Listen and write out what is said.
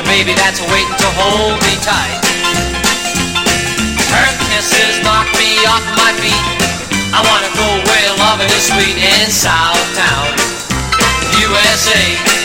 baby that's waiting to hold me tight. Her kisses knock me off my feet. I wanna go where loving is sweet in Southtown, USA.